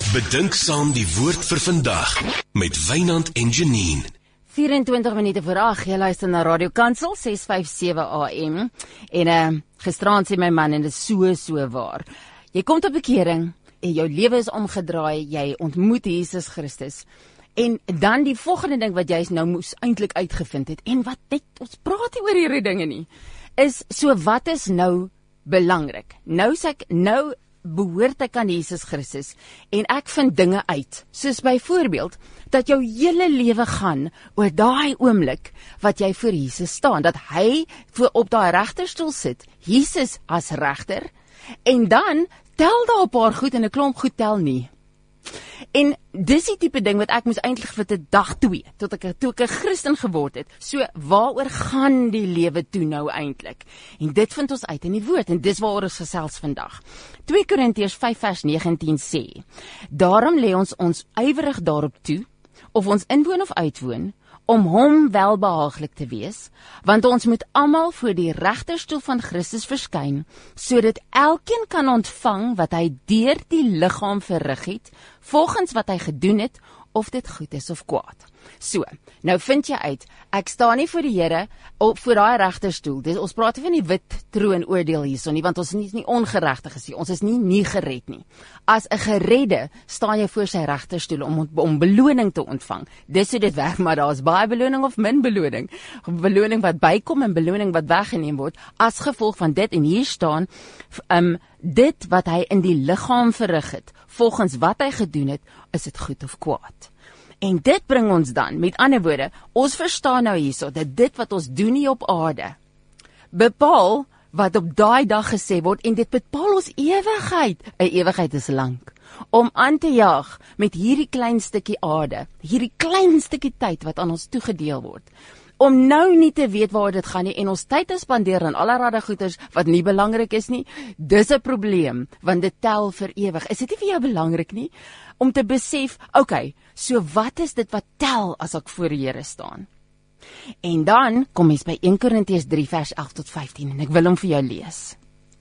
Bedink saam die woord vir vandag met Wynand en Janine. 24 minute voor 8, jy luister na Radio Kansel 657 AM en gisteraan sê my man en dit is so waar. Jy kom tot bekering en jou lewe is omgedraai, jy ontmoet Jesus Christus. En dan die volgende ding wat jy nou moes eintlik uitgevind het en wat net ons praat nie oor hierdie dinge nie, is so wat is nou belangrik? Nou sê ek behoort ek aan Jesus Christus en ek vind dinge uit, soos byvoorbeeld dat jou hele lewe gaan oor daai oomblik wat jy voor Jesus staan, dat hy op daai regterstoel sit, Jesus as regter, en dan tel daar 'n paar goed en 'n klomp goed tel nie. En dis die tipe ding wat ek moes eintlik vir 'n dag 2, toe ek 'n Christen geword het. So waaroor gaan die lewe toe nou eintlik? En dit vind ons uit in die woord en dis waaroor ons gesels vandag. 2 Korintiërs 5 vers 19 sê: Daarom lê ons ywerig daarop toe, of ons inwoon of uitwoon, om hom welbehaaglik te wees, want ons moet almal voor die regterstoel van Christus verskyn, sodat elkeen kan ontvang wat hy deur die liggaam verrig het, volgens wat hy gedoen het, of dit goed is of kwaad. So, nou vind jy uit, ek staan nie voor die Here voor daai regterstoel. Ons praat nie van die wit troon oordeel hierson nie, want ons is nie ongeregtiges nie, ons is nie gered nie. As 'n geredde staan jy voor sy regterstoel om beloning te ontvang. Dis hoe dit werk, maar daar is baie beloning of min beloning. Beloning wat bykom en beloning wat weggeneem word, as gevolg van dit, en hier staan, dit wat hy in die liggaam verrig het, volgens wat hy gedoen het, is dit goed of kwaad. En dit bring ons dan, met ander woorde, ons verstaan nou hierso, dat dit wat ons doen hier op aarde, bepaal wat op daai dag gesê word, en dit bepaal ons ewigheid. 'n Ewigheid is lank. Om aan te jaag met hierdie klein stukkie aarde, hierdie klein stukkie tyd wat aan ons toegedeel word, om nou nie te weet waar dit gaan nie, en ons tyd te spandeer aan allerlei goeders wat nie belangrik is nie, dis 'n probleem, want dit tel vir ewig. Is dit nie vir jou belangrik nie, om te besef, okay, so wat is dit wat tel as ek voor die Here staan? En dan kom ons by 1 Korintiërs 3 vers 11 tot 15, en ek wil hom vir jou lees.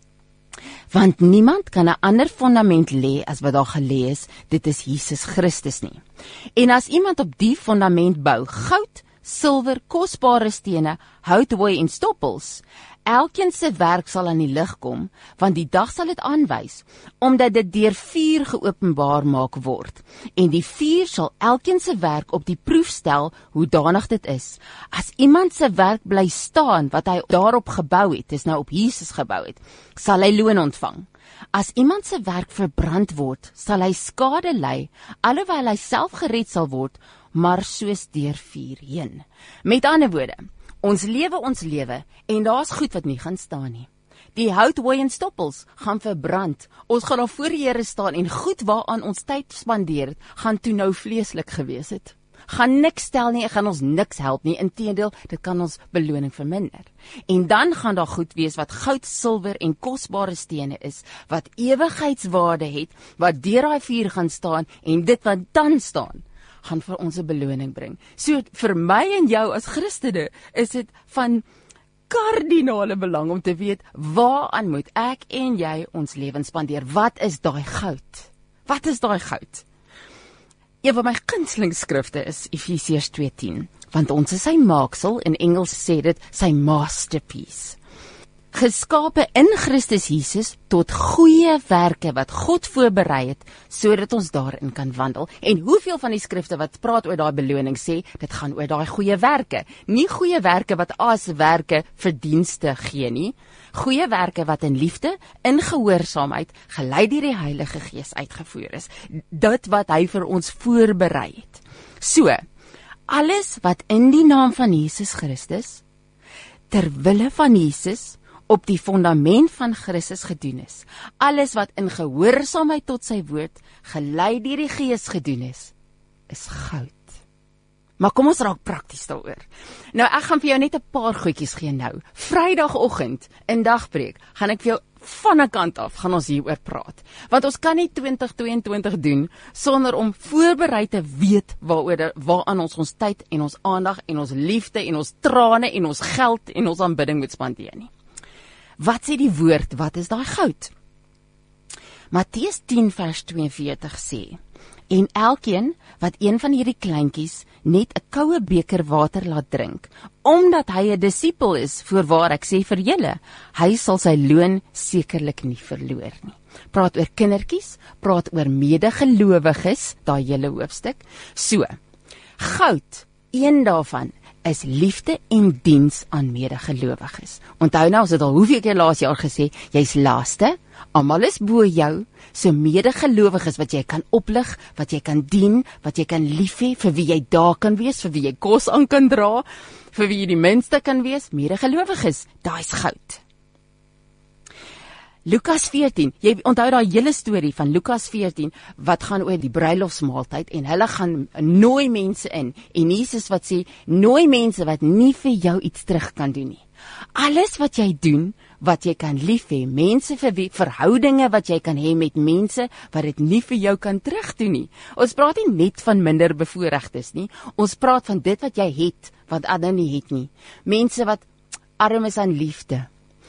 Want niemand kan 'n ander fondament lê as wat daar gelê is, dit is Jesus Christus nie. En as iemand op die fondament bou, goud, silwer, kosbare stene, hout, hooi en stoppels, elkeen se werk sal aan die lig kom, want die dag sal dit aanwys, omdat dit deur vuur geopenbaar maak word. En die vuur sal elkeen se werk op die proef stel, hoedanig dit is. As iemand se werk bly staan, wat hy daarop gebou het, is nou op Jesus gebou het, sal hy loon ontvang. As iemand se werk verbrand word, sal hy skade ly, alhoewel hy self gered sal word, maar soos deur vuur heen. Met ander woorde, ons lewe, en daar's goed wat nie gaan staan nie. Die hout, hooi en stoppels gaan verbrand. Ons gaan daar voor die Here staan, en goed waaraan ons tyd spandeer het, gaan toe nou vleeslik gewees het. Gaan niks stel nie, gaan ons niks help nie, inteendeel, dit kan ons beloning verminder. En dan gaan daar goed wees wat goud, silwer en kosbare stene is, wat ewigheidswaarde het, wat deur daai vuur gaan staan, en dit wat dan staan, gaan vir ons 'n beloning bring. So vir my en jou as Christene is dit van kardinale belang om te weet, waaraan moet ek en jy ons lewens spandeer? Wat is daai goud? Wat is daai goud? Een van my gunsteling skrifte is Efesiërs 2:10, want ons is sy maaksel, in Engels sê dit sy masterpiece. Geskape in Christus Jesus tot goeie werke wat God voorberei het, sodat ons daarin kan wandel. En hoeveel van die skrifte wat praat oor daai beloning sê, dit gaan oor daai goeie werke. Nie goeie werke wat as werke verdienste gee nie. Goeie werke wat in liefde, in gehoorsaamheid, gelei deur die Heilige Gees uitgevoer is. Dit wat hy vir ons voorberei het. So, alles wat in die naam van Jesus Christus, ter wille van Jesus, op die fondament van Christus gedoen is. Alles wat in gehoorsaamheid tot sy woord, gelei deur die Gees gedoen is goud. Maar kom ons raak prakties daaroor. Nou, ek gaan vir jou net 'n paar goedjies gee nou. Vrydagoggend in dagbreek gaan ek vir jou van 'n kant af gaan ons hieroor praat. Want ons kan nie 2022 doen sonder om voorberei te weet waaraan ons tyd en ons aandag en ons liefde en ons trane en ons geld en ons aanbidding moet spandeer nie. Wat sê die woord, wat is daai goud? Matteus 10 vers 42 sê, En elkeen wat een van hierdie kleintjies net 'n koue beker water laat drink, omdat hy 'n disipel is, voorwaar ek sê vir julle, hy sal sy loon sekerlik nie verloor nie. Praat oor kindertjies, praat oor medegelowiges, daai hele hoofstuk. So, goud, een daarvan is liefde en diens aan medegelowiges. Onthou nou, ons het al hoeveel keer laas jaar gesê, jy's laaste, almal is bo jou, so medegelowiges wat jy kan oplig, wat jy kan dien, wat jy kan lief hê, vir wie jy daar kan wees, vir wie jy kos aan kan dra, vir wie jy die minste kan wees, medegelowiges, daai's goud. Lukas 14, jy onthou daai hele storie van Lukas 14, wat gaan oor die bruilofsmaaltyd, en hulle gaan nooi mense in, en Jesus wat sê, nooi mense wat nie vir jou iets terug kan doen nie. Alles wat jy doen, wat jy kan lief hê, mense vir wie, verhoudinge wat jy kan hê met mense, wat dit nie vir jou kan terugdoen nie. Ons praat nie net van minder bevoorregtes nie, ons praat van dit wat jy het, wat ander nie het nie. Mense wat arm is aan liefde,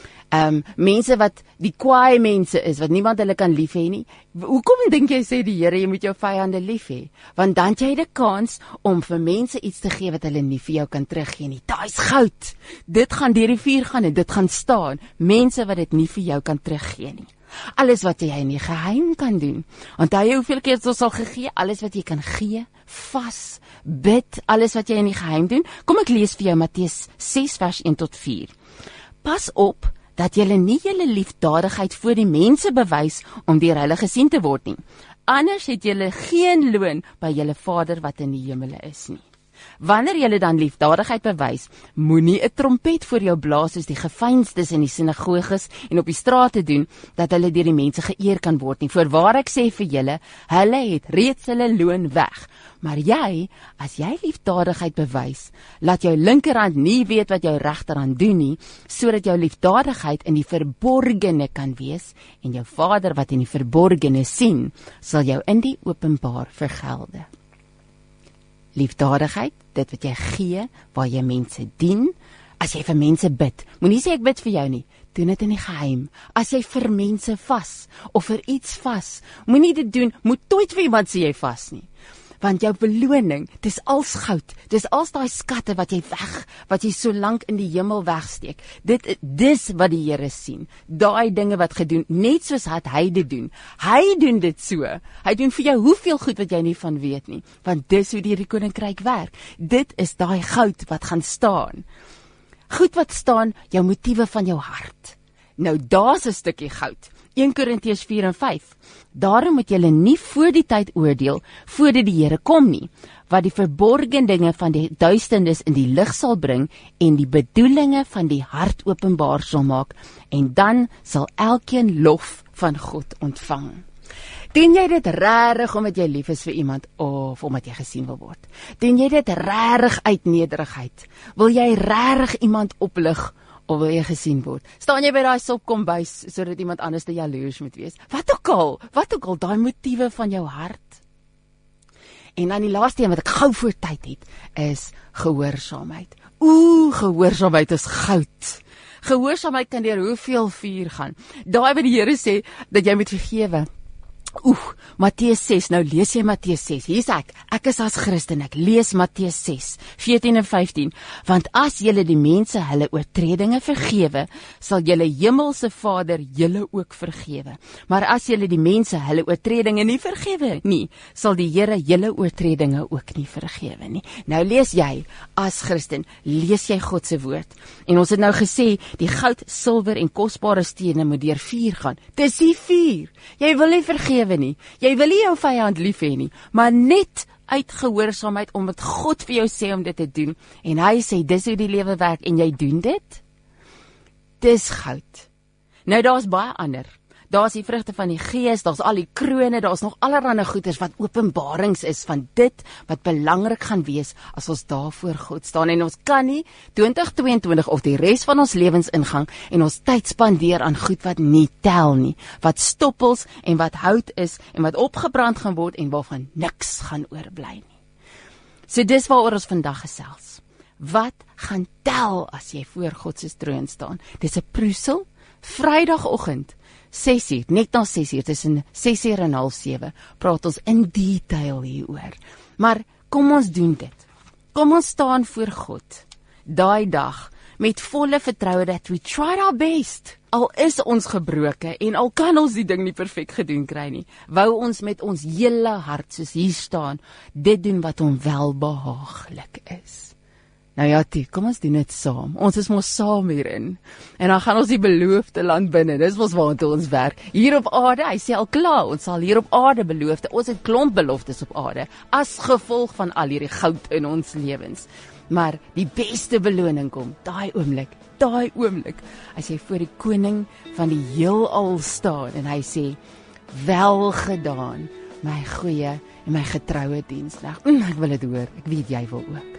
mense wat die kwaai mense is, wat niemand hulle kan lief hê nie. Hoekom dink jy sê die Here, jy moet jou vyande lief hê? Want dan jy het 'n kans om vir mense iets te gee wat hulle nie vir jou kan teruggee nie. Daai's goud. Dit gaan deur die vuur gaan en dit gaan staan. Mense wat dit nie vir jou kan teruggee nie. Alles wat jy in die geheim kan doen. Onthou jy hoeveel keer ons al gegee, alles wat jy kan gee, vas, bid, alles wat jy in die geheim doen. Kom ek lees vir jou Matteus 6 vers 1 tot 4. Pas op dat julle nie julle liefdadigheid voor die mense bewys om deur hulle gesien te word nie. Anders het julle geen loon by julle Vader wat in die hemele is nie. Wanneer julle dan liefdadigheid bewys, moenie 'n trompet voor jou blaas soos die geveinsdes in die sinagoges en op die strate doen, dat hulle deur die mense geëer kan word nie. Voorwaar ek sê vir julle, hulle het reeds hulle loon weg. Maar jy, as jy liefdadigheid bewys, laat jou linkerhand nie weet wat jou regterhand doen nie, sodat jou liefdadigheid in die verborgene kan wees, en jou Vader wat in die verborgene sien, sal jou in die openbaar vergelde. Liefdadigheid, dit wat jy gee, waar jy mense dien, as jy vir mense bid, moenie sê ek bid vir jou nie, doen dit in die geheim. As jy vir mense vas, of vir iets vas, moenie dit doen, moet nooit vir iemand sê jy vas nie. Want jou beloning, dis als goud, dis als daai skatte wat jy so lank in die hemel wegsteek. Dis wat die Here sien. Daai dinge wat gedoen, net soos hy dit doen. Hy doen dit so. Hy doen vir jou hoeveel goed wat jy nie van weet nie. Want dis hoe die koninkryk werk. Dit is daai goud wat gaan staan. Goed wat staan, jou motiewe van jou hart. Nou daar's 'n stukkie goud. 1 Korintiërs 4 en 5. Daarom moet julle nie voor die tyd oordeel, voordat die Here kom nie, wat die verborgene dinge van die duisternis in die lig sal bring, en die bedoelinge van die hart openbaar sal maak, en dan sal elkeen lof van God ontvang. Doen jy dit regtig omdat jy lief is vir iemand, of omdat jy gesien wil word? Doen jy dit regtig uit nederigheid? Wil jy regtig iemand oplig, of wil jy gesien word? Staan jy by daai sopkombuis sodat iemand anders te jaloers moet wees? Wat ook al, daai motiewe van jou hart. En dan die laaste een wat ek gou voor tyd het, is gehoorsaamheid. Gehoorsaamheid is goud. Gehoorsaamheid kan deur hoeveel vuur gaan. Daai wat die Here sê, dat jy moet vergewe. Matteus 6, nou lees jy Matteus 6, hier is ek is as Christen, ek lees Matteus 6, 14 en 15, want as julle die mense hulle oortredinge vergewe, sal julle hemelse Vader julle ook vergewe. Maar as julle die mense hulle oortredinge nie vergewe nie, sal die Here julle oortredinge ook nie vergewe nie. Nou lees jy, as Christen, lees jy God se woord, en ons het nou gesê, die goud, silwer en kosbare stene moet deur vuur gaan. Dis die vuur, jy wil nie vergewe nie, jy wil nie jou vyand lief hê nie, maar net uit gehoorsaamheid, omdat God vir jou sê om dit te doen, en hy sê, dis hoe die lewe werk, en jy doen dit, dis goud. Nou daar's baie ander, daar's die vrugte van die Gees, daar's al die krone, daar's nog allerlei goeders wat openbarings is van dit wat belangrik gaan wees as ons daar voor God staan, en ons kan nie 2022 of die res van ons lewens ingang en ons tyd spandeer aan goed wat nie tel nie, wat stoppels en wat hout is en wat opgebrand gaan word en waarvan niks gaan oorbly nie. So dis waaroor ons vandag gesels. Wat gaan tel as jy voor God se troon staan? Dis 'n proesel, Vrydagoggend, 6 uur, net na 6 uur, tussen 6 uur en half 7, praat ons in detail hieroor. Maar kom ons doen dit. Kom ons staan voor God, daai dag, met volle vertroue dat we tried our best. Al is ons gebroke en al kan ons die ding nie perfek gedoen kry nie, wou ons met ons hele hart soos hier staan, dit doen wat hom welbehaaglik is. Nou ja, kom ons doen dit saam. Ons is mos saam hierin. En dan gaan ons die beloofde land binne. Dis mos waartoe ons werk. Hier op aarde, hy sê al klaar, ons sal hier op aarde beloofde. Ons het klomp beloftes op aarde, as gevolg van al hierdie goud in ons lewens. Maar die beste beloning kom, daai oomblik. Hy sê voor die koning van die heelal staan en hy sê, wel gedaan, my goeie en my getroue diensknegt. Ek wil dit hoor, ek weet jy wil ook.